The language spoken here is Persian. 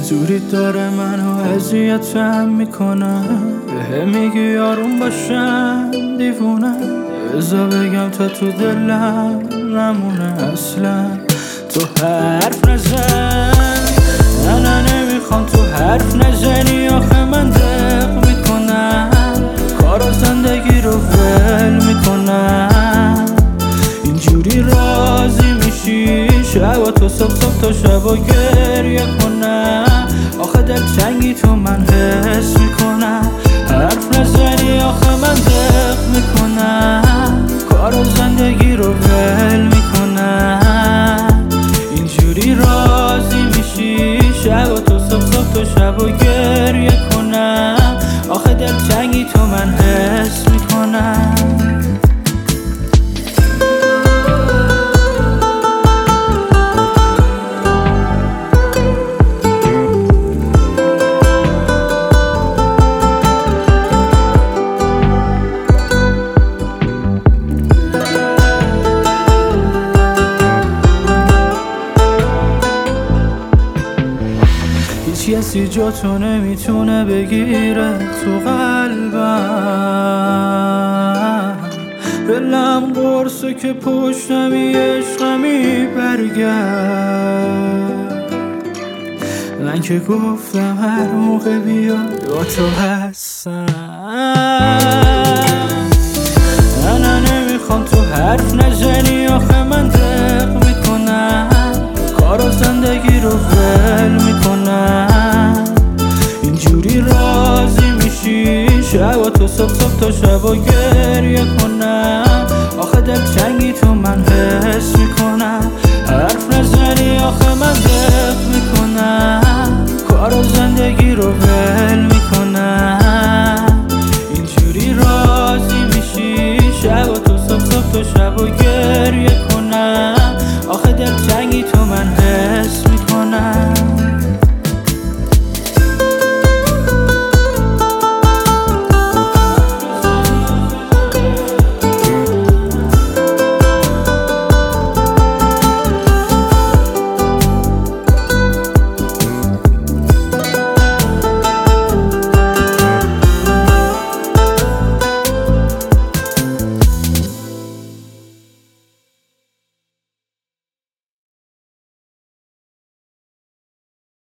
دوریت داره منو اذیتم میکنه، به میگی آروم باشم دیوونه، بذار بگم تا تو دلم نمونه اصلا. تو حرف نزن، نه نمیخوام تو حرف نزنی، آخه من دق میکنم، کار و زندگی رو ول میکنم. اینجوری راضی میشی شب تو صبح تا شب و گریه کنم، آخه دلتنگی تو من حس میکنم. حرف نزنی آخه من دق میکنم، کار و زندگی رو ول میکنم. اینجوری راضی میشی شب تو صبح تا شب و گریه کنم، آخه دلتنگی تو من حس میکنم. کسی جا تو نمیتونه بگیره تو قلبم، دلم قرصه که پشتمی عشقمی برگرد. من که گفتم هر موقع بیا با تو هستم، نه نمیخوام تو حرف نزنی، آخه من دق میکنم، کار و زندگی رو ول میکنم. اینجوری راضی میشی شب تو صبح تا شب و گریه کنم، آخه دلتنگی تو من حس میکنم.